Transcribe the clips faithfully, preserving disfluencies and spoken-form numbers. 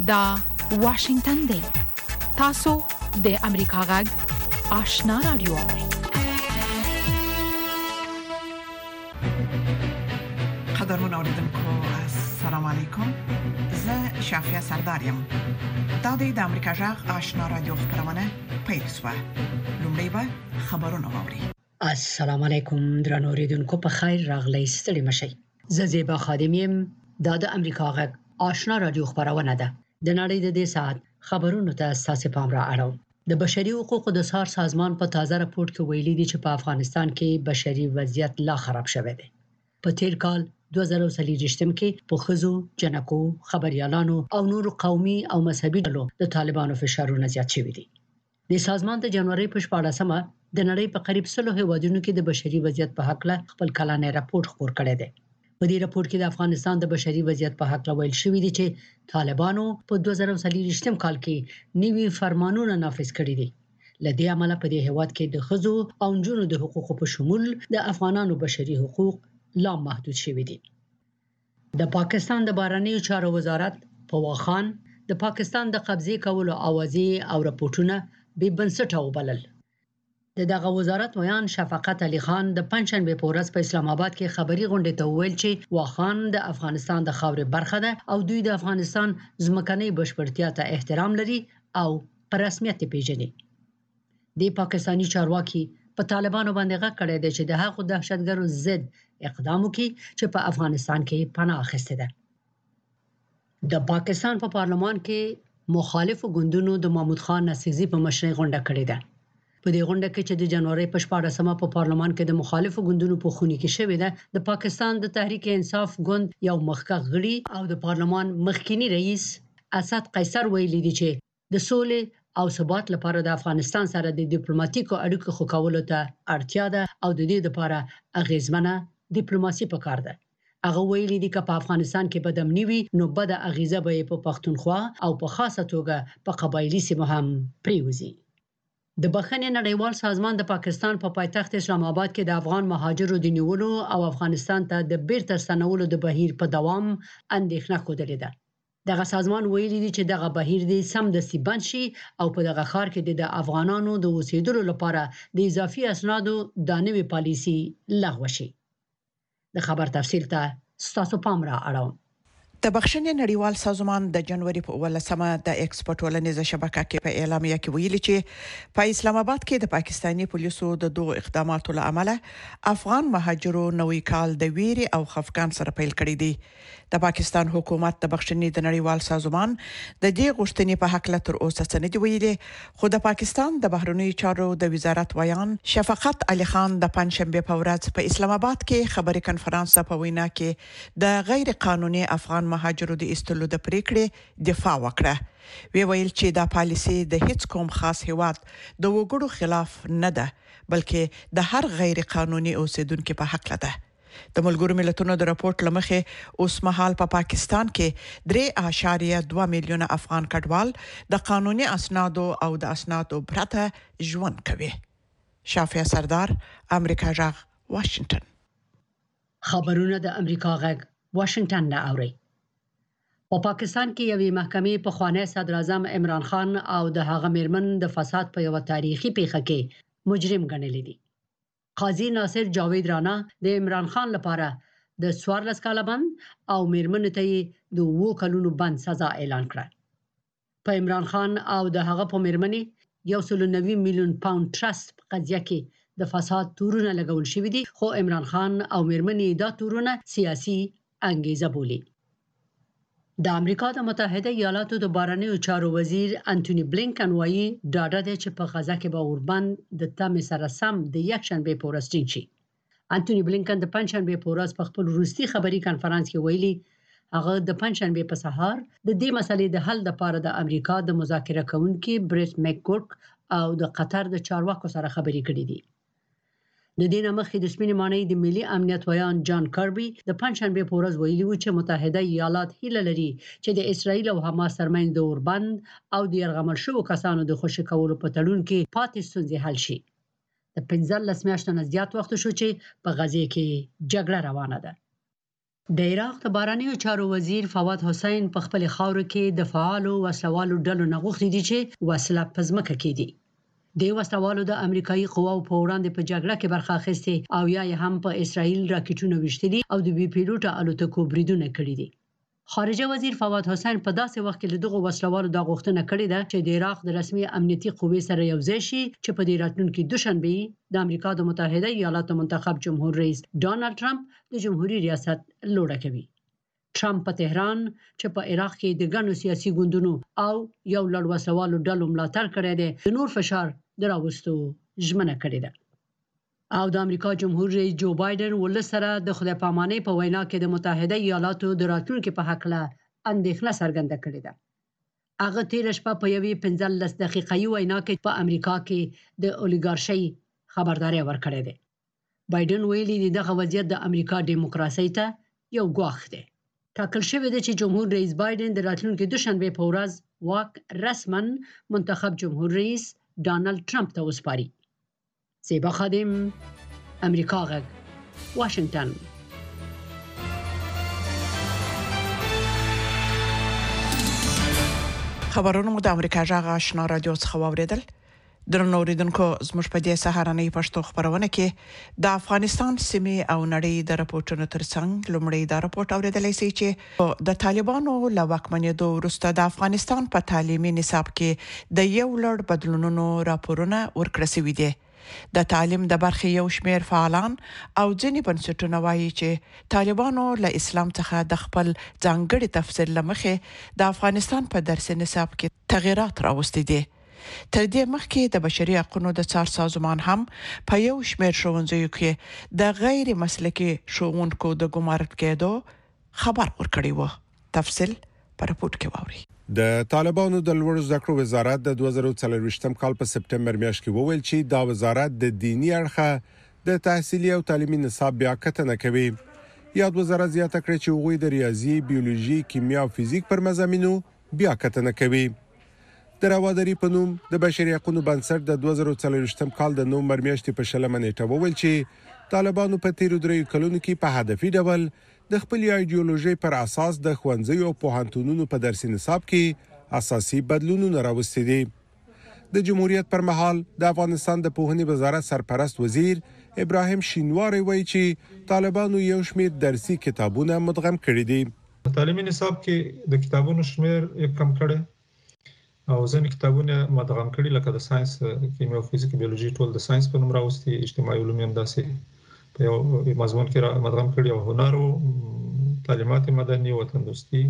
دا واشنگتن دی تاسو د امریکا غږ آشنا رادیو قدرمن اوریدونکو السلام علیکم زه شافیا سردارم دا د امریکا غږ آشنا رادیو خبرونه پیښه لومړی به خبرونه واوري. السلام علیکم درنو اوریدونکو په خیر راغلی ستړي مشئ. زه زیبا خادمیم دا د امریکا غږ آشنا رادیو خبرونه ده. د نړۍ د دې ساعت خبرونو ته اساسي پام را اړوم. د بشري حقوقو د سار سازمان په تازه راپور کې ویلي دي چې په افغانستان کې بشري وضعیت لا خراب شوی دی. په تیر کال دوه زره څلور کې په خزو، جنکو، خبريالانو او نور قومي او مذهبي ډلو د طالبانو فشارونه زیات شوي دي. د سازمان د جنوري په شپاړسمه د نړۍ په قریب سلو هیوادونو کې د بشري وضعیت په حق له خپل کلانې راپور خپور کړی دی. په دې راپور کې د افغانستان د بشري وضعیت په حق ویل شوی دی چې طالبانو په دوه زره څلور کال کې نوي فرمانونه نافذ کړي دي. لدې عمله په دې هیواد کې د خزو او نجونو د حقوقو په شمول د افغانانو بشري حقوق لا محدود شوي دي. د پاکستان د بهرنیو چارو وزارت په واخان د پاکستان د قبضې کولو اوازې او راپورټونه بې بنسټه وبلل. د دغه وزارت ویان شفقت علي خان د پنځشنبه په ورځ په اسلام آباد کې خبري غونډه ته ویل چې واخان د افغانستان د خاورې برخه ده او دوی د افغانستان ځمکنۍ بشپړتیا ته احترام لري او په رسمیت پیژني. د پاکستاني چارواکي په طالبانو باندې غږ کړی دی چې د هغو دهشتګرو ضد اقدام وکړي چې په افغانستان کې پناه اخیسته ده. د پاکستان په پارلمان کې مخالفو ګوندونو د محمود خان نصیزي په مشرۍ غونډه کړې ده. په دې غونډه کې چې د جنوري په شپاړسمه په پارلمان کې د مخالفو ګوندونو په خونی کې شوې ده، د پاکستان د تحریک انصاف ګوند یو مخکښ غړي او د پارلمان مخکینی رئیس اسد قیصر ویلي دي چې د سولې او ثبات لپاره د افغانستان سره د ډیپلوماټیکو اړیکو ښه کولو ته اړتیا ده او د دې لپاره اغیزمنه ډیپلوماسي پکار ده. هغه ویلي دي چې په افغانستان کې بدم نیوي نو بد اغیزه به په پښتونخوا او په خاصه توګه په قبایلی سیمه هم پریوزي. د بخښنې نړیوال سازمان د پاکستان په پا پایتخت اسلام آباد کې د افغان مهاجرو د نیولو او افغانستان ته د بیرته ستنولو د بهیر په دوام اندېښنه خوده ده. دغه سازمان ویلي دي چې دغه بهیر د سمدستي بند شي او په دغه ښار کې د افغانانو د اوسېدلو لپاره د اضافي اسنادو د نوې پالیسي لغوه شي. د خبر تفصیل ته ستاسو پام را اړوم. د بخښنې نړیوال سازمان د جنوري په ولسمه د ایکسپورت ولنیزه شبکه کې په اعلامیه کې ویلي چې په اسلام آباد کې د پاکستاني پولیسو د دوه اقداماتو له امله افغان مهاجرو نوې کال د ویري او خفقان سره پیل کړی دی. د پاکستان حکومت د بخښنې د نړیوال سازمان د دې غوښتنې په حق له تر اوسه څه نه دی ویلي، خو د پاکستان د بهرنیو چارو د وزارت ویان شفقت علي خان د پنځشنبه په ورځ په اسلام آباد کې خبري کنفرانس په وینا کې د غیر قانوني افغان مهاجرو د استلو د پریکړې دفاع وکړه. وی ویل چې دا پالیسي د هیڅ کوم خاص هیواد د وګړو خلاف نه ده، بلکې د هر غیر قانوني اوسیدونکو په حق ده. د ملګرو ملتونو د راپورټ لمخې اوس مهال په پا پاکستان کې درې اعشاریه دوه میلیونه افغان کډوال د قانوني اسنادو او د اسنادو پرته ژوند کوي. شافیا سردار، امریکا غږ، واشنگټن. خبرونه د امریکا غږ واشنگټن نه اوري. په پا پاکستان کې یوې محکمې په خوانی صدر اعظم عمران خان او د هغه میرمن د فساد په یو تاریخي پیښه کې مجرم ګڼلې دي. قاضي ناصر جاوید رانا د عمران خان لپاره د څوارلس کاله بند او میرمن ته یې د اووه کلونو بند سزا اعلان کړه. په عمران خان او د هغه په میرمنې یو سل او نوي میلیون پاوند ټرست په قضیه کې د فساد تورونه لګول شوي دي، خو عمران خان او میرمنې دا تورونه سیاسي انګیزه بولي. د امریکا د متحده ایالاتو د بهرنیو چارو وزیر انټونی بلینکن وایي ډاډه دی چې په غزه کې به اوربند د تمې سره سم د یکشنبه په ورځ ټینګ شي. انټونی بلینکن د پنځشنبه په ورځ په خپل وروستي خبري کنفرانس کې ویلي هغه د پنځشنبه په سهار د دې مسلې د حل لپاره د امریکا د مذاکره کوونکي بریټ میکګورک او د قطر د چارواکو سره خبرې کړې دي. د دې نه مخکې د سپینې ماڼۍ د ملي امنیت ویان جان کاربي د پنځشنبه په ورځ ویلي و چې متحده ایالات هیله لري چې د اسرایل او حماس ترمنځ د اوربند او د یرغمل شوو کسانو د خوشي کولو په تړون کې پاتې ستونزې حل شي. د پنځلس میاشتو نه زیات وخت شو چې په غزه کې جګړه روانه ده. د عراق د بهرنیو چارو وزیر فواد حسین په خپل خاور کې د فعالو وسلوالو ډلو نه غوښتي دي چې وسله په ځمکه کېږدي. د وسلوالو د امریکایي قواو په وړاندې په جګړه کې برخه اخیستې او یا یې هم په اسرائیل راکټونه وشتلي او د بي پیلوټه الوتکو بریدونه کړي دي. خارجه وزیر فواد حسین په داسې وخت کې له دغو وسلوالو د غوښتنه کړې ده چې د عراق د رسمي امنیتي قوې سره یوځای شي چې په دې راتلونکي دوشنبه د امریکا د متحده ایالاتو منتخب جمهور رئیس ډانلډ ټرمپ د جمهوریت ریاست لوړه کوي. ټرمپ په تهران چې په عراق کې د ګڼو سیاسي ګوندونو او یو لړ وسلوالو ډلو ملاتړ کړی دی، د نور فشار دراوستو ژمنه کړې ده. او د امریکا جمهور رئیس جو بایدن ولس سره د خدای پامانۍ په وینا کې د متحده ایالاتو د راتلونکي په حق له اندېښنه څرګنده کړې ده. هغه تیر شپه په یوې پنځلس دقیقې وینا کې په امریکا کې د اولیګارشۍ خبرداري ورکړې ده. بایدن ویلي دی دغه وضعیت د امریکا دیموکراسۍ ته یو ګواښ دی. ټاکل شوی دی چې جمهور رئیس بایدن د راتلونکي دوشنبه په ورځ واک رسما منتخب جمهور رئیس ډانلډ ټرمپ ته وسپاري. زیبا خادم، امریکا غږ، واشنگټن. خبرونه مو د امریکا غږ آشنا رادیو څخه واوریدل. درنو اوریدونکو، زموږ په دې سهارنۍ پښتو خبرونه کې د افغانستان سیمې او نړۍ د راپورټونو ترڅنګ لومړی دا راپورټ اوریدلای شئ چې د طالبانو له واکمنېدو وروسته د افغانستان په تعلیمي نصاب کې د یو لړ بدلونونو راپورونه ورکړل شوي دي. د تعلیم د برخې یو شمېر فعالان او ځینې بنسټونه وایي چې طالبانو له اسلام څخه د خپل ځانګړي تفسیر لمخې د افغانستان په درسي نصاب کې تغیرات راوستي دي. تر دې مخکې د بشري حقوقو د څار سازمان هم په یو شمېر ښوونځیو کې د غیر مسلکي ښوونکو د ګمارل کېدو خبر ورکړی و. تفصیل په راپورټ کې واوري. د طالبانو د لوړو زده کړو وزارت د دوه زره څلرویشتم کال په سپټمبر میاشت کې وویل چې دا وزارت د دینی اړخه د تحصیلي او تعلیمي نصاب بیا کتنه کوي. یاد وزارت زیاته کړې چې هغوی د ریاضي، بیولوژي، کیمیا او فزیک پر مضامینو بیا کتنه کوي. د رواداري په نوم د بشري حقوقو بنسټ د دوه زره څلرویشتم کال د نومبر میاشتې په شلمه نیټه وویل چې طالبانو په تیرو دریو کلونو کې په هدفي ډول د خپل ایډیولوژي پر اساس د ښوونځیو او پوهنتونونو په درسي نصاب کې اساسي بدلونونه راوستي دي. د جمهوریت پر مهال د افغانستان د پوهنې وزارت سرپرست وزیر ابراهیم شینواری وایي چې طالبانو یو شمېر درسي کتابونه مدغم کړي دي. تعلیمي نصاب کې د کتابونو شمېر یې کم کړی او ځینې کتابونه مدغم کړي، لکه د ساينس، کیمیا او فزیک، بیولوژي ټول د ساينس په نوم راوستي، اجتماعي علوم هم داسې په یو مضمون کې مدغم کړي، او هنر او تعلیمات مدني، وطن دوستي،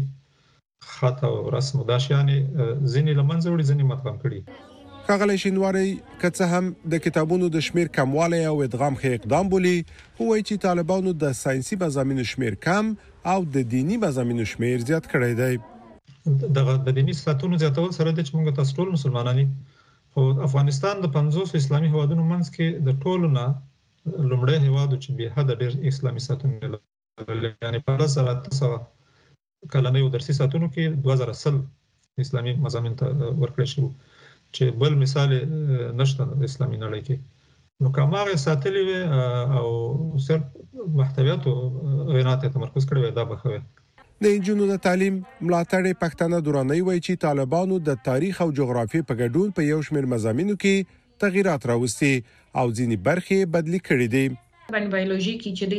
خط او رسم او داشيانې ځینې لمنځه وړي، ځینې مدغم کړي. ښاغلی شینواری که څه هم د کتابونو د شمېر کموالی او ادغام ښه اقدام بولي، خو وایي چې طالبانو د ساينسي مضامینو شمېر کم او د دینی مضامینو شمېر زیات کړی دی. دغه د دیني ساتونو زیاتول سره د چې موږ تاسو ټول مسلمانان یو، خو افغانستان د پنځوس اسلامي هیوادونو منځ کې د ټولو نه لومړی هیواد چې به حد ډېر اسلامي ساتونو لري، یعنی په لس زره اته سوه کلنیو درسي ساتونو کې دوه زره سل اسلامي مضامین ته ورکړل شو، چې بل مثال نشته د اسلامي نړۍ کې. نو کوم هغه ساتلي وي او صرف محتویاتو غینات تمرکز کړی وي، دا به ښه وي. د انجونو د تعلیم ملاتړ پښتنه دوراني وایي چې طالبانو د تاریخ او جغرافیې په ګډون په یو شمېر مضامینو کې تغیرات راوستي او ځینې برخې بدلې کړې دي. باندې بیولوژي کې چې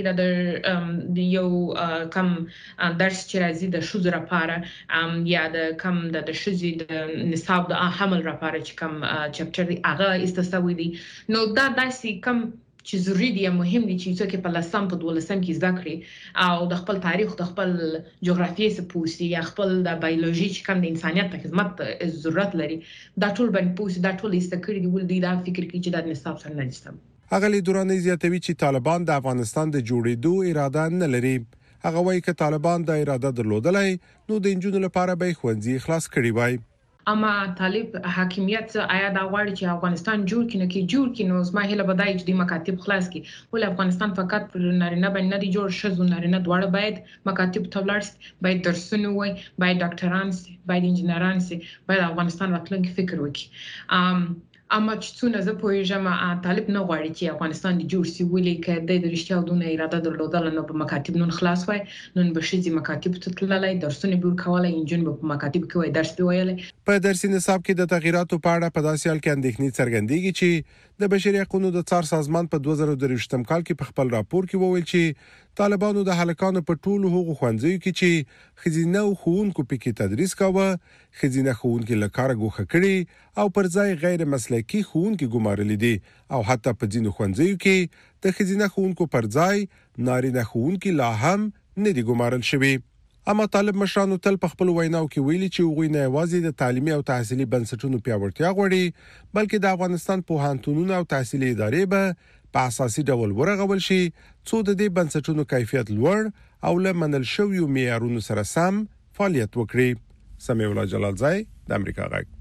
دی د یو کم درس چې راځي د ښځو لپاره یا د کم د ښځې د نصاب د حمل لپاره چې کم چپټر دی هغه استثوي دي، نو دا داسې کم چې ضروري دي یا مهم دي چې څوک په لسم په دولسم کې زده کړي او د خپل تاریخ، د خپل جغرافیې څخه پوښتي یا خپل د بیولوژي چې کوم د انسانیت په خدمت ضرورت لري، دا ټول باندې پوښتي، دا ټول ایسته کړي دي، ول دي دا فکر کوي چې د نصاب سره نه نشته. اغلی دوراني زیاتوي چې طالبان د افغانستان د جوړېدو اراده نه لري. هغه وایي چې طالبان د اراده درلودلای نو د انجونو لپاره به خوندې خلاص کړي وای. اما طالب حاکمیت آیا دا غواړي چې افغانستان جوړ کړي، نه کې جوړ کړي، نو زما هیله به دا چې د مکاتب خلاص کړي، ول افغانستان فقط پر نارینه باندې نه دی جوړ، ښځو نارینه دواړه باید مکاتب ته ولاړ، باید درسونه وای، باید ډاکټران سي، باید انجینران سي، باید افغانستان راتلونکي فکر وکړي. اما چې څونه زه پوهیږم طالب نه غواړي چې افغانستان د جوړ سي ولې کې د رښتیا دونه اراده درلودل نو په مکاتب نن خلاص وای نن به شي مکاتب ته تللای درسونه به کولای انجن په مکاتب کې وای درس دی ویل په درسي نصاب کې د تغیراتو په اړه په داسې حال کې اندېښنې څرګندېږي چې د بشري حقوقو د څار سازمان په دوه زره درویشتم کال کې په خپل راپور کې وویل چې طالبانو د هلکانو په ټولو حقوقو خوندزیو کې چې خزینه او خوونکو پکې تدریس کاوه خزینه خوونکو لکاره ګوخه کړي او پر ځای غیر مسلکي خوونکو ګمارلې دي او حتی په ځینو خوندزیو کې د خزینه خوونکو پر ځای نارینه خوونکو لا هم نه دي ګمارل شوي. اما طالب مشرانو تل په خپل ویناو کې ویلي چې غوي نه یوازې د تعلیمي او تحصیلي بنسټونو پیاوړتیا غوړي بلکې د افغانستان پوهنتونونو او تحصیلي ادارې به په اساسي ډول ورغول شي څو د دې بنسټونو کیفیت لوړ او لمنل شوی معیارونو سره سم فعالیت وکړي. سمیع الله جلالزای د امریکا غږ.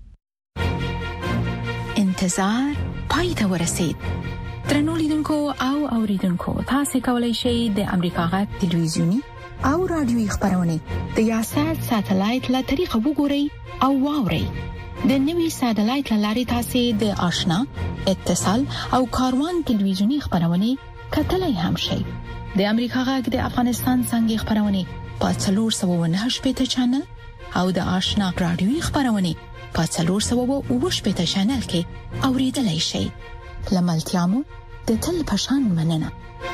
انتظار پای ته ورسید. ترنو لیدونکو او اوریدونکو تاسو کولی شئ د امریکا غږ ټلویزیونی او رادیوي خبرونه د یاشات ساتلایت له طریقو وګورئ او واورئ. د نوي ساتلایت لاري تاسو د آشنا اتصال او کاروان ټلویزیونی خبرونه کتلای هم شئ. د امریکا غږ د افغانستان څنګه خبرونه په څلور سوه و نهه شپږ چینل او د آشنا رادیوي خبرونه په څلور سوه و اووه شپږ چینل کې اوریدلای شئ. لملتيامو د تل پشان مننه.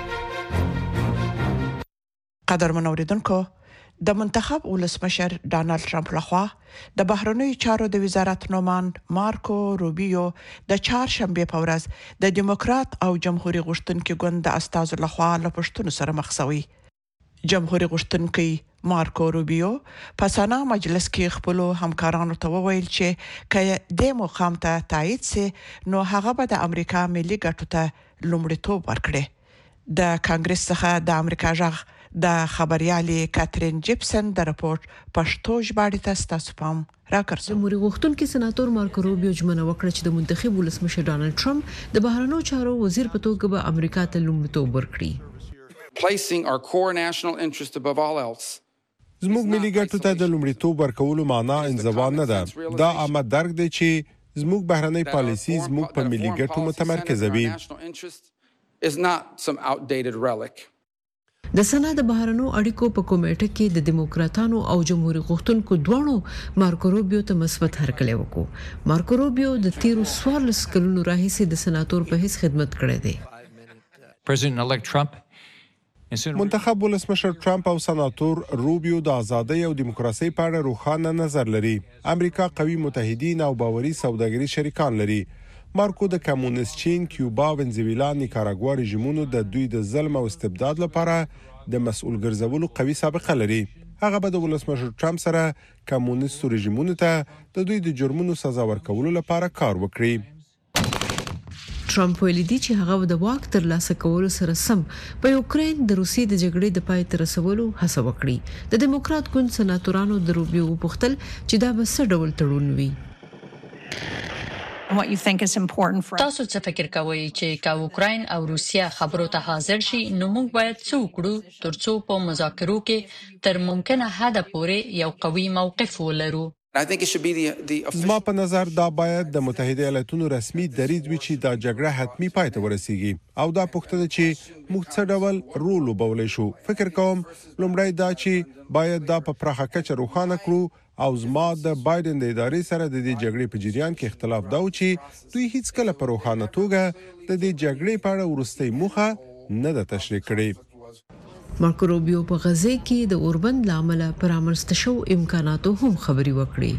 قدرمن اوریدونکو د منتخب ولسمشر ډانلډ ټرمپ لخوا د بهرنیو چارو د وزارت نوماند مارکو روبیو د چهارشنبه په ورځ د دیموکرات او جمهوریت غشتونکو ګوند د استازو لخوا له پښتون سره مخ شوی. جمهوریت غشتونکو مارکو روبیو په سنا مجلس کې خپل همکارانو ته وویل چې کله د مقام ته تایید سي نو هغه به د امریکا ملي ګټو ته لومړیتوب ورکړي. د کانګرس څخه د امریکا ژغ د خبريالي کاترین جیپسن د راپورټ پښتو ژباړې ته تاسو پام راکړئ. جمهوریت غوښتونکي سناتور مارکو روبیو ژمنه وکړه چې د منتخب ولسمشر ډانلډ ټرمپ د بهرنیو چارو وزیر په توګه به امریکا ته لومړیتوب ورکړي. Placing our core national interest above all else. زموږ ملي ګټو ته د لومړیتوب ورکولو معنا انزوا نه ده. دا عامه درک دی چې زموږ بهرنی پالیسي زموږ په ملي ګټو متمرکز وي. Is not some outdated relic. د سنا د بهرنیو اړیکو په کمیټه کې د دیموکراتانو او جمهوریت غوښتونکو دوه مارکو روبیو ته مثبت هرکلی وکړو. مارکو روبیو د تیرو څوارلس کلونو راهیسې د سناتور په حیث خدمت کړی دی. President elect Trump منتخب ولسمشر ټرمپ او سناتور روبیو د ازادۍ او دیموکراسي په اړه روښانه نظر لري. امریکا قوي متحدین او باوري سوداګري شریکان لري. مارکو د کمونیست چین، کیوبا، ونزویلا، نیکاراګوا رژیمونو د دوی د ظلم او استبداد لپاره د مسؤل ګرځولو قوي سابقه لري. هغه به د ولسمشر ټرمپ سره کمونیست رژیمونو ته د دوی د جرمونو سزا ورکولو لپاره کار وکړي. ټرمپ ویلي دی چې هغه د واک ترلاسه کولو سره سم په یوکرين د روسي د جګړې د پای ته رسولو هڅه وکړي. د دیموکرات ګوند سناتورانو د روبیو وپوښتل چې دا به څه ډول تړون وي. تاسو څه فکر کوئ چې کا اوکرين او روسیا خبرو ته حاضر شي نو موږ باید څه وکړو ترڅو په مذاکرو کې تر ممکنه حد پورې یو قوي موقف ولرو؟ زما په نظر دا باید د متحده ایالاتونو رسمي دریځ وي چې دا جګړه حتمی پای ته ورسیږي او دا پوښتنه چې موږ څه ډول رول وبولې شو. فکر کوم لومړی دا چې باید دا په پراخه کچه روښانه کړو او زما د بایدن د ادارې سره د دې جګړې په جریان کې اختلاف دا و چې دوی هیڅ کله په روښانه توګه د دې جګړې په اړه ورستۍ موخه نه ده تشریح کړې. مارکو روبیو په غزه کې د اوربند لامل پر رامنځته شو امکاناتو هم خبري وکړي.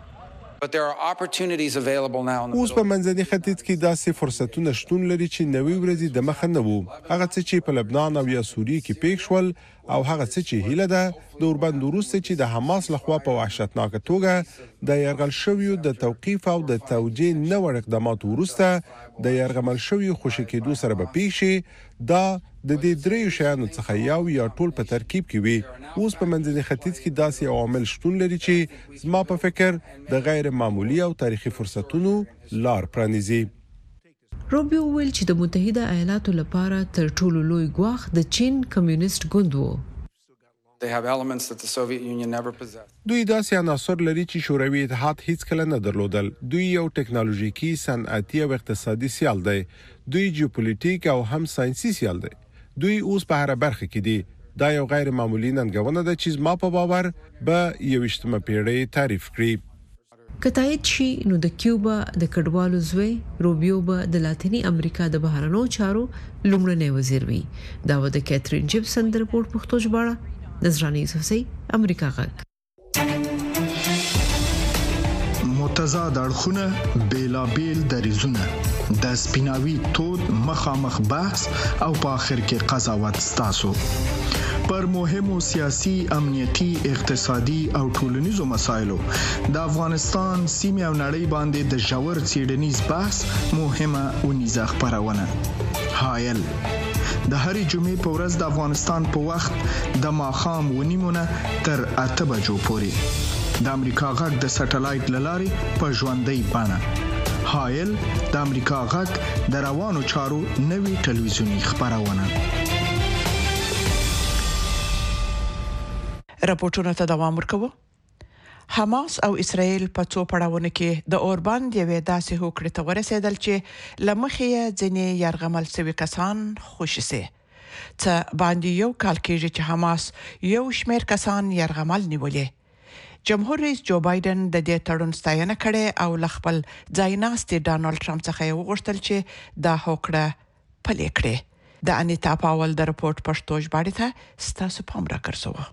اوس په منځني ختیځ کې داسې فرصتونه شتون لري چې نوې ورځې د مخه نه وو. هغه څه چې په لبنان او یا سوریه کې پیښ شول او هغه څه چې هیله ده د اوربند وروسته چې د حماس لخوا په وحشتناک توګه د يرغل شویو د توقيف او د توجیه نوړ اقدامات وروسته د يرغمل شویو خوشی کېدو سره به پیښ دا د دې دریو شیانو څخه یو یا ټول په ترکیب کې وي. اوس په منځني ختیځ کې داسې عوامل شتون لري چې زما په فکر د غیر معمولی او تاریخي فرصتونو لار پرانیزي. روبیو ویل چې د متحده ایالاتو لپاره تر ټولو لوی ګواښ د چین کمیونیست ګوند وو. They have elements that the Soviet Union never possessed. دوی داسې عناصر لري چې شوروي اتحاد هیڅ کله نه درلودل. دوی یو ټکنالوژیکي، صنعتي او اقتصادي سیال دی. دوی جیوپولیټیک او هم ساينسي سیال دی. دوی اوس په هر برخه کې دي. دا یو غیر معمولی ننګونه ده چې ما په باور به یوشتمه پیړۍ تعریف کړي. کتایت شي نو د کیوبا د کډوالو زوی روبیو به د لاتینی امریکا د بهرنیو چارو لومړنی وزیر وي. دا و د کیترین جیپسن د رپورت پښتو ژباړه نظرانه یوسفزئی امریکا غږ. متضاد اړخونه بیلابیل دریزونه د سپیناوي تود مخامخ بحث او په اخر کې قضاوت ستاسو پر مهمو سیاسي، امنیتي، اقتصادي او ټولنیزو مسایلو د افغانستان سیمه او نړۍ باندې د ژور څېړنیز بحث مهمه ونیزه خبرونه. هایل د هرې جمعې په ورځ د افغانستان په وخت د ماښام ونیمونه تر اته بجو پورې د امریکا غږ د سټلایټ لارې په ژوندۍ بڼه. هایل د امریکا غږ د روانو چارو نوي ټلویزیونی خبرونه. راپورټونه ته دوام ورکوي. حماس او اسرائیل په څو پړاوونو کې د اوربند یوې داسې هوکړې ته ورسېدل چې لمخې ځینې يرغمل شوي کسان خوشي سي. څه باندې یو کال کېږي چې حماس یو شمېر کسان يرغمل نیولې. جمهور رئیس جو بایدن د دې تړون ستاینه کړې او خپل ځایناستي ډانلډ ټرمپ څخه یې وغوښتل چې دا هوکړه پلي کړي. د انیتا پاول د رپورت پښتو ژباړه ته ستاسو پام راکړسو.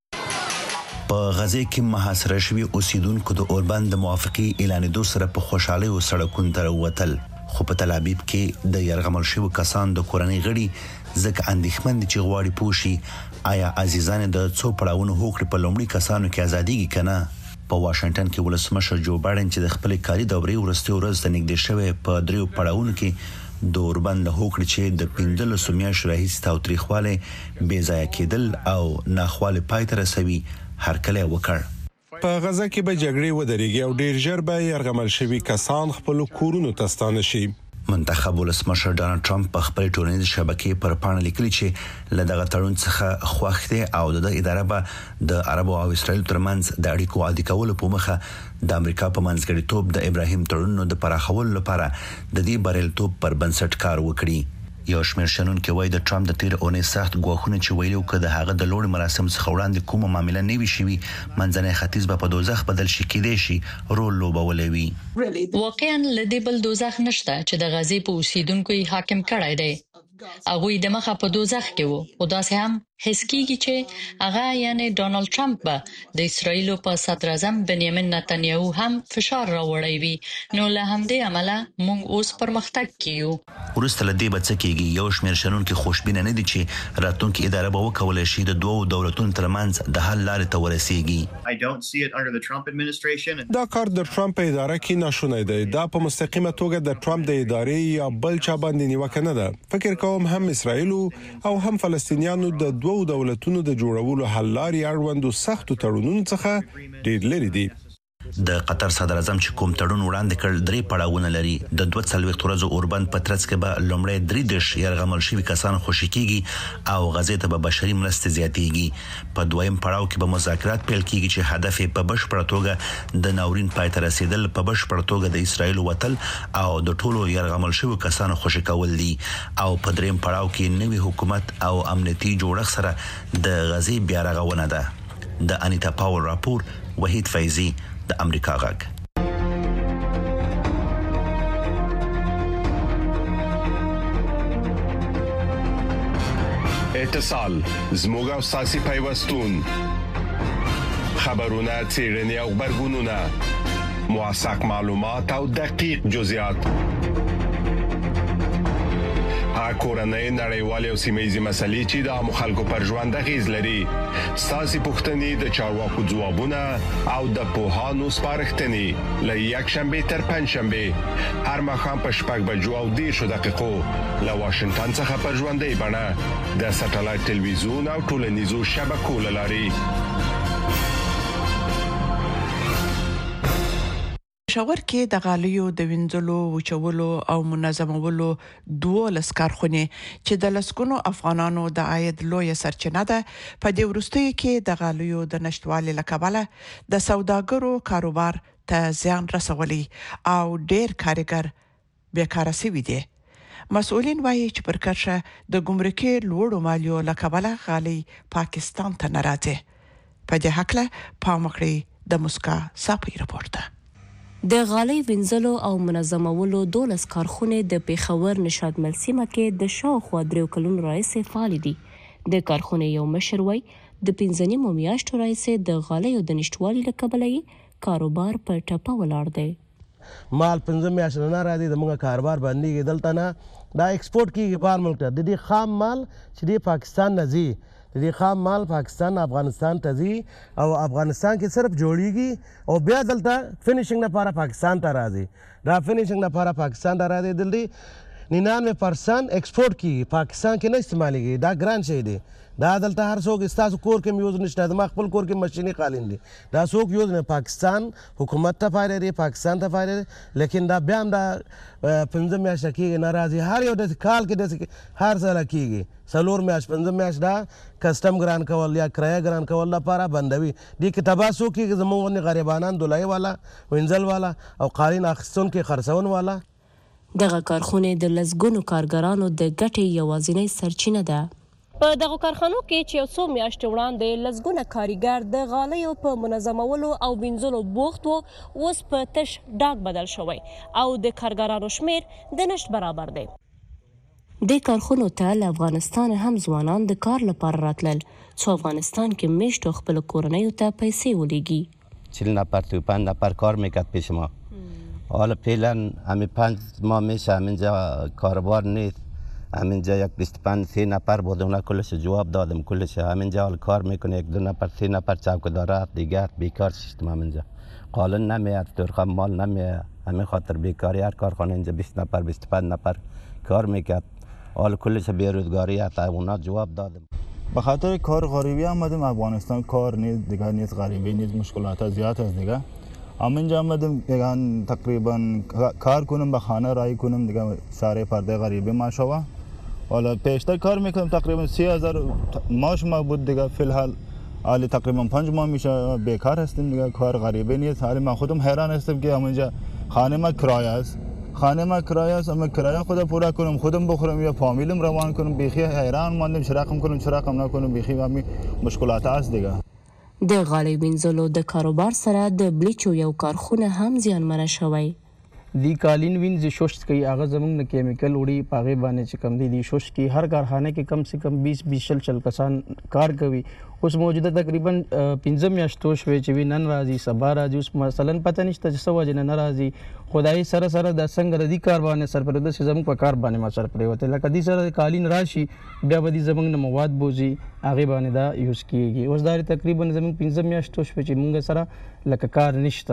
په غزه کې محاصره شوی اوسیدونکو د اوربند د موافقي اعلانېدو سره په خوشحالي او سړکونو ته ووتل. خو په تل ابیب کې د يرغمل شوی کسان د کورنۍ غړي ځکه اندېښمن چې غواړي پوښي آیا عزیزان د څو پړاوونو هوکړې په لومړي کسانو کې ازاديږي کنه. په واشنگټن کې ولسمشر جو بایدن چې د خپل کاري دورې ورستي ورځ د نګدې شوی په دریو پړاوونو کې د اوربند هوکړې چې د پندل سومیاش رئیس تاوتریخواله بې ځای کېدل او ناخواله پای ته رسوي هرکله وکړ. په غزه کې به جګړې ودرېږي او ډیر ژر به يرغمل شوي کسان خپل کورونو ته ستانه شي. منتخب ولسمشر ډانلډ ټرمپ په خپل ټولنیز شبکې پر پاڼه لیکلي چې له دغه تړون څخه خوښ دی او د اداره به د عربو او اسرایل ترمنځ د اړیکو عادي کولو په مخه د امریکا په منځګړیتوب د ابراهیم تړون د پراخولو لپاره د دې بریالیتوب پر بنسټ کار وکړي. یو شمېر شنونکو وایي د ټرمپ د تیر اونۍ سخت ګواښونه چې ویلو کده هغه د لوړ مراسم څخه وړاندې کومه معاملې نه وي شوی منځنی ختیځ به په دوزخ بدل شي کېدې شي رول لوبولې وي. واقعا لدې بل دوزخ نشته چې د غزې په اوسیدونکو حاکم کړای دی. هغه د مخه په دوزخ کې وو او داسې هم هیڅ کېږي چې هغه یعنی ډونالد ټرمپ به د اسرایل په صدر اعظم بنیامین نتنیاهو هم فشار راوړی وي نو له همدې عمله موږ اوس پرمختګ کیو. ورسته لدې به څه کېږي یو شمېر شنونکو خوشبینه نه دي چې راتلونکي اداره به وکولای شي د دوو دولتونو ترمنځ د حل لارې ته ورسیږي. دا کار د ټرمپ اداره کې ناشونی دی. دا په مستقیمه توګه د ټرمپ د ادارې یا بل چا باندې نیوکه نه ده. فکر کوم هم اسرائیل او هم فلسطینیانو د دوو دولتونو د جوړولو حل لارې اړوندو سختو تړونونو څخه ډېر لري دي. د قطر صدر اعظم چې کوم تړون وړاندې کړ درې پړاوونه لري. د دوه څلوېښت ورځو اوربند په ترڅ کې به لومړی درې دیش يرغمل شوي کسان خوشي کیږي او غزې ته به بشري مرستې زیاتېږي. په دویم پړاو کې به مذاکرات پیل کیږي چې هدف یې په بشپړه توګه د ناورین پای ته رسیدل په بشپړه توګه د اسرایل وتل او د ټولو يرغمل شوي کسانو خوشي کول دي. او په دریم پړاو کې نوي حکومت او امنیتي جوړښت سره د غزې بیا رغونه ده. د انیتا پاول راپور وحید فیضی د امریکا غږ. اتصال زموږ او ساسي پیوستون خبرونه چیرنی او خبرګونونه موثق معلومات او دقیق جزئیات کورنۍ نړیوالې او سیمه‌یزې مسلې چې د مخالکو پر ژوند غیز لري ساسي پښتنې د چارواکو ځوابونه او د پوهانو سپارښتنې ل یک شنبه تر پنځ شنبه هر مخام په شپږ بجو او دېرش دقیقو له واشنگټن څخه پر ژوندۍ بڼه د سټلایټ ټلویزیون او ټولنیزو شبکو لاري. پېښور کې د غالیو د وینځلو وچولو او منظمولو دوه لسکارخونه چې د لسګونو افغانانو د عاید لوی سرچینه ده په دې وروستیو کې د غالیو د نشټوالي لکبله د سوداګرو کاروبار ته زیان رسولي او ډېر کارګر بیکاره شوي دي. مسؤلین وایي چې پر کرښه د ګمرکي لوړو مالیو لکبله غالي پاکستان ته نه راځي. په دې حق له پام وکړئ د مسکا صاحب رپورټ. د غالۍ وینځلو او منظمولو دولس کارخونه د پېښور نشاد مل سیمه کې د شاوخوا دریو کلونو راهیسې فعال دي. د کارخونه یو مشر وایي د پنځه نیمو میاشتو راهیسې د غالیو د نشټوالي له کبله یې کاروبار په ټپه ولاړ دی. مال پنځه میاشتې نه راځي، زموږ کاروبار بندېږي. دلته نه دا ایکسپورټ کېږي بهر ملک ته. د دې خام مال چې دی پاکستان نه ځي، د دې خام مال پاکستان افغانستان ته ځي او افغانستان کې صرف جوړیږي او بیا دلته فینیشنګ لپاره پاکستان ته راځي. دا فینیشنګ لپاره پاکستان ته راځي. دلته ننانوے پرسنټ ایکسپورټ کېږي، پاکستان کې نه استعمالیږي. دا ګران شی دی. دا دلته هر څوک ستاسو کور کې یوز نشته، زما خپل کور کې ماشیني قالین دي، دا څوک یوز نه. پاکستان حکومت ته فایده دی، پاکستان ته فایده دی، لیکن دا بیا هم دا پنځه میاشتې کېږي نه راځي. هر یو داسې کال کې داسې هر ځله کېږي څلور میاشت پنځه میاشت دا کسټم ګران کول یا کرایه ګران کول لپاره بندوي. دې کې تباه څوک کېږي؟ زموږ غوندې غریبانان، دولایي والا، وینځل والا او قالین اخیستونکي خرڅون والا. دغه کارخونه د لسګونو کارګرانو د ګټې یوازینۍ سرچینه ده. په دغه کارخانو کې چې یو څو میاشتې وړاندې لسګونه کارګر د غالیو په منظمولو او وینځلو بوخت وو، اوس په تش ډاګ بدل شوی او د کارګرانو شمیر د نشت برابر دی. د کارخونو ته له افغانستان هم ځوانان د کار لپاره راتلل، څو افغانستان کې میشتو خپل کورنیو ته پیسې ولیږي. چهل نفر تو پنج نفر کار میکرد پیش ما. حالا فعلا همین پنج ماه میشه همینجا کاربار نیست. همینجا یک بیست و پنج سی نفر بود، اونا کلش جواب دادم، کلش همینجا حال کار میکنه. یک دو نفر سی نفر چوکیدار دیگر بیکار شدیم. همینجا قالن نمیاد، ترخم مال نمیاد. همین خاطر بیکاری هر کارخانه اینجا بیست نفر بیست و پنج نفر کار میکرد. حال کلش بیروزگاری هست، اونا جواب دادم. به خاطر کار غریبی آمدیم افغانستان. کار نیست دیگه، نیست غریبی نیست، مشکلات زیاد است دیگه. همینجا آمدیم دیگه تقریبا کار کنم، به خانه رای کنم دیگه، سر پرده غریبی ما شوا. حالا پیشتر کار میکنم تقریبا سی هزار ماش ما بود دیگه. فی الحال حالی تقریبا پنج ماه میشه بیکار هستیم دیگه، کار غریبی نیست. حالی من خودم حیران هستم که همینجا خانه ما کرایه است، خانه ما کرایه است، اما کرایه خودم پورا کنم، خودم بخورم یا فامیلم روان کنم. بیخی حیران ماندم چراغم کنم چراغم نکنم، بیخی همین مشکلات است دیگه. د غالۍ وینځلو د کاروبار سره د بلیچو یو کارخونه هم زیانمنه شوی. دی قالین وینځ شوشت کوي، هغه زموږ نه کیمیکل وړي په هغې باندې چې کم دی دی شوشت کوي. هر کارخانه کې کم سے کم بیس بیس شل شل کسان کار کوي. اوس موجوده تقریبا پنځه میاشتو شوې چې وي نن راځي سبا راځي. اوس مثلا پته نشته چې څه وجې نه نه راځي. خدای سره سره د څنګه د دې کار باندې سرپرده چې زموږ په کار باندې ما سرپرېوتی، لکه دې سره قالین راشي بیا به دې زموږ نه مواد بوځي، هغې باندې دا یوز کېږي. اوس دا تقریبا زموږ پنځه میاشتو شوې چې موږ سره لکه کار نشته.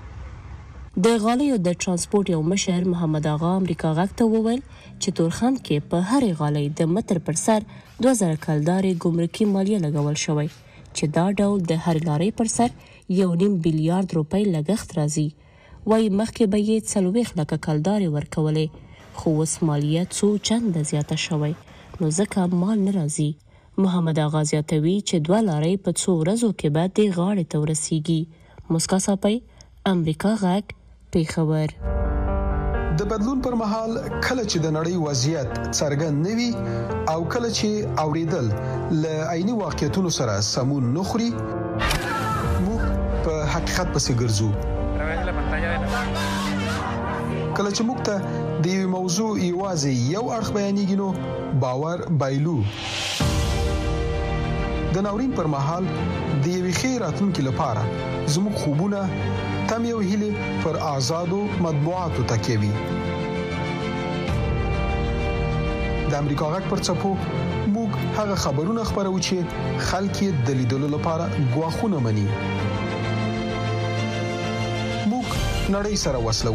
د غالیو د ترانسپورت یو مشر محمد آغا امریکا غږ ته وویل چې تورخم کې په هرې غالۍ د متر پر سر دوه زره کلدارې ګمرکي مالیه لګول شوی، چې دا ډول د هرې لارۍ پر سر یو نیم بیلیارد روپۍ لګښت راځي. وایي مخکې به یې څلوېښت لکه کلدارې ورکولې، خو اوس مالیه څو چنده زیاته شوی، نو ځکه مال نه راځي. محمد آغا زیاتوي چې دوه لارۍ په څو ورځو کې به دې غاړې ته ورسیږي. مسکا صاحب، امریکا غږ، پېښور. د بدلون پر مهال کله چې د نړۍ وضعیت څرګند نه وي او کله چې اوریدل له عیني واقعیتونو سره سمون نه خوري، موږ په حقیقت پسې ګرځو. کله چې موږ ته د یوې موضوع یوازې یو اړخ بیانېږي نو باور بایلو. د ناورین پر مهال د یوې ښې راتلونکي لپاره زموږ خوبونه تم یو هیله پر آزادو مطبوعاتو تکیه وي. د امریکا غږ پر څپو موږ هغه خبرونه خبرو چې خلک یې د لیدلو لپاره غواخونه مني. موږ نړۍ سره وصلو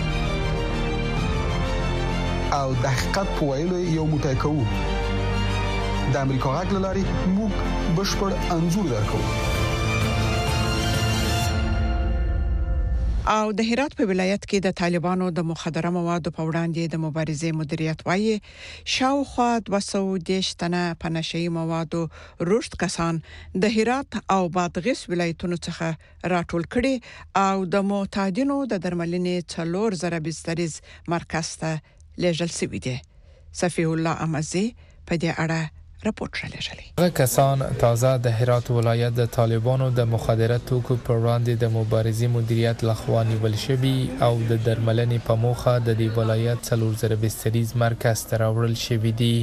او د حقیقت په ویلو یو موټی کوو. د امریکا غږ له لارې موږ بشپړ انځور درکوو. او د هرات په ولایت کې د طالبانو د مخدره موادو په وړاندې د مبارزې مدیریت وایي شاوخوا دوه سوه دیرش تنه په نشئی موادو رشد کسان د هرات او بادغیس ولایتونو څخه راټول کړي او د معتادینو د درملنې څلور زره بستریز مرکز ته لیږل شوی دی. صفی الله امزی په دې اړه راپورټ شلېږي. هغه کسان تازه د هرات ولایت د طالبانو د مخدره توکو پر وړاندې د مبارزې مدیریت لخوا نیول شوي او د درملنې په موخه د دې ولایت څلور زره بستریز مرکز ته راوړل شوي دي.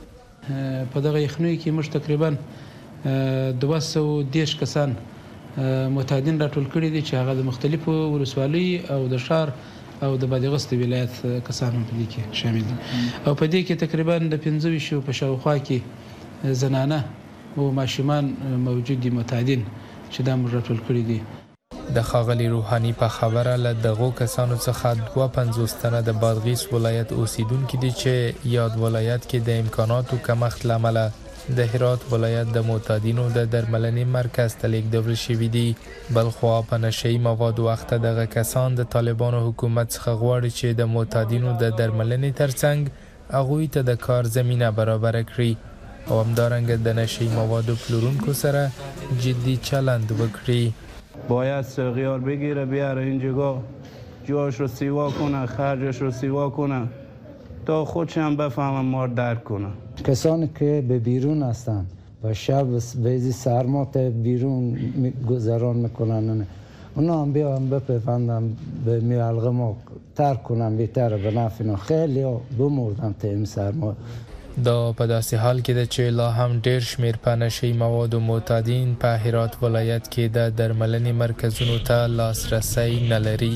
په دغه یخنۍ کې موږ تقریبا دوه سوه دیرش کسان معتادین راټول کړي دي چې هغه د مختلفو ولسوالۍ او د شهر او د بادغیس ولایت کسان په دې کې شامل دي او په دې کې تقریبا د پنځه ویشت په شاوخوا کې زنانه او ماشومان موجود دي معتادین چې دا موږ راټول کړي دي. د خاغلی روحانی په خبره له دغو کسانو څخه دوه پنځوس تنه د بادغیس ولایت اوسیدونکو دي چې یاد ولایت کې د امکاناتو کمښت لامل د هرات ولایت د معتادینو د درملنې مرکز ته لیږدول شوي دي. بلخوا په نشئی موادو وخت دغه کسان د طالبانو حکومت څخه غواړي چې د معتادینو د درملنې ترڅنګ هغوی ته د کار زمینه برابر کړي او همدارنګه د نشئی موادو پلورونکو سره جدی چلند وکړي. باید سغیار بگیره بیاره اینجا جاش رو سیوا کنه خرجش رو سیوا کنه تا خودش هم بفهمه ما درک کنه. کسانی که به بیرون هستن و شب بعضی سرما تا بیرون گذران میکنن اونا هم بیا هم بپیوندن به میالغه ما ترک کنن بهتره به نفع خیلی بمردن تا این سرما. دا په داسې حال کې ده چې لا هم ډیر شمیر په نشئی موادو معتادین په هرات ولایت کې د درملنې مرکزونو ته لاسرسی نه لري.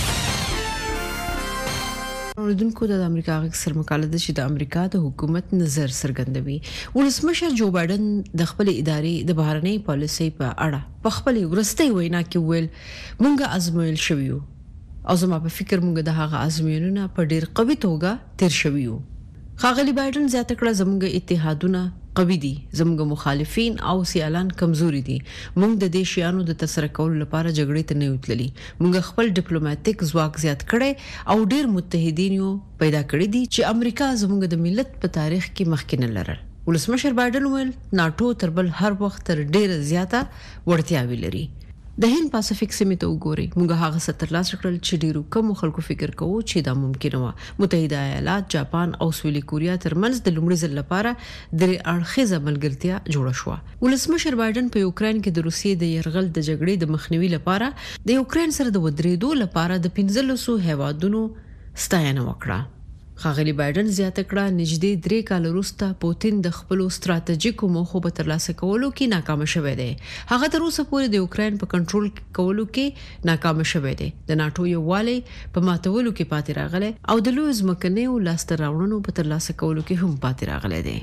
اوریدونکو د امریکا غږ سره مقاله ده چې د امریکا د حکومت نظر څرګندوي. ولسمشر جو بایدن د خپل ادارې د بهرنۍ پالیسۍ په اړه په خپل ورستۍ وینا کې ویل مونږه ازمویل شویو او زما په فکر مونږ د هغه ازموینونه په ډیر قوي توګه تیر شویو. خاغلی بایدن زیاته کړه زموږ اتحادونه قوي دي، زموږ مخالفین او سیالان کمزوري دي. موږ د دې شیانو د تسره کولو لپاره جګړې ته نه وتللی. موږ خپل ډیپلوماټیک ځواک زیات کړي او ډیر متحدین یو پیدا کړی دي چې امریکا زموږ د ملت په تاریخ کې مخکې نه لرل. ولسمشر بایدن ویل ناتو تر بل هر وخت تر ډیر زیاته وړتیاوې لري. د هند پاسفیک سیمې ته وګورئ. موږ هغه ستر لاس کړل چې ډیرو کم خلکو فکر کوو چې دا ممکن و. متحده ایالات، جاپان او سویلي کوریا ترمنځ د لومړي ځل لپاره درې اړخیزه ملګرتیا جوړه شوه. ولسمشر بایدن په یوکرين کې د روسیې د يرغل د جګړې د مخنیوي لپاره د یوکرين سره د ودرېدو لپاره د پنځلسو هیوادونو ستاینه وکړه. خاغلی بایدن زیاته کړه نږدې درې کال وروسته پوتین د خپل ستراتیژیکو موخو په ترلاسه کولو کې ناکام شوی دی. هغه تر اوسه پورې د یوکرين په کنټرول کولو کې ناکام شوی دی. د ناتو یووالي په ماتولو کې پاتې راغلی او د لوی ځمکنیو لاسته راوړنو په ترلاسه کولو کې هم پاتې راغلی دی.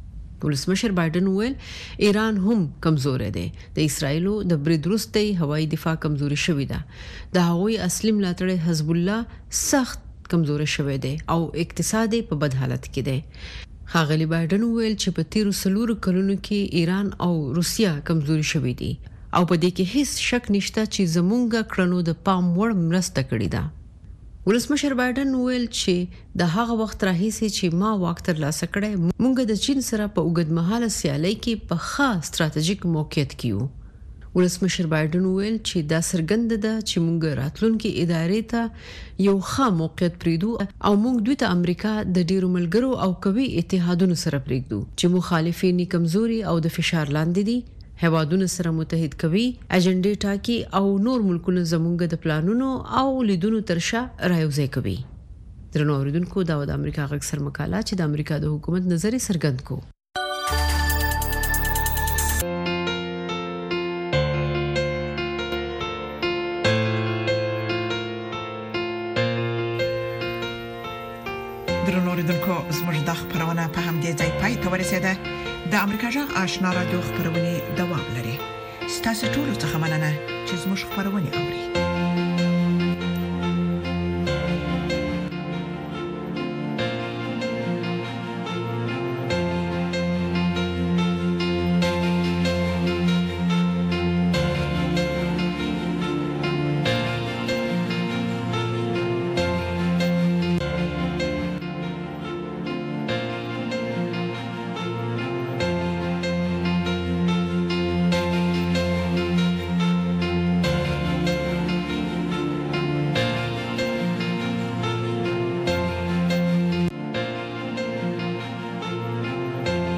ولسمشر بایدن ویل ایران هم کمزور دی. د اسرایلو د برید وروسته هوایي دفاع کمزوري شوې ده. د هغوی اصلي ملاتړی حزب الله سخت کمزور شوی دی او اقتصادي په بد حالت کې دی. خاغلی بایدن ویل چې په تیرو سلورو کلونو کې ایران او روسیا کمزوري شوي دي او په دې کې هیڅ شک نشته چې زمونږ کړنو د پام وړ مرسته کړې ده. ولسمشر بایدن ویل چې د هغه وخت راهیسې چې ما واک ترلاسه کړی مونږ د چین سره په اوږدمهاله سیالۍ کې په ښه ستراتیژیک موقعیت کې یو. ولسمشر بایدن ویل چې دا څرګنده ده چې موږ راتلونکي ادارې ته یو ښه موقعیت پریږدو او موږ دوی ته امریکا د ډیرو ملګرو او قوي اتحادونو سره پریږدو چې مخالفین کمزوري او د فشار لاندې دي، هیوادونو سره متحد کوي، اجنډې ټاکي او نور ملکونه زموږ د پلانونو او لیدونو ترشا رايوځای کوي. درنو اوریدونکو دا د امریکا غږ سر مقاله چې د امریکا د حکومت نظر څرګند کو. درنوریدونکو زموږ د خبرونه په همدې ځای پای ته ورسېده. د امریکا جغ آشنا رادیو خبرونه دوام لري. ستاسو ټول څه مننه چې زموږ خبرونه اوري.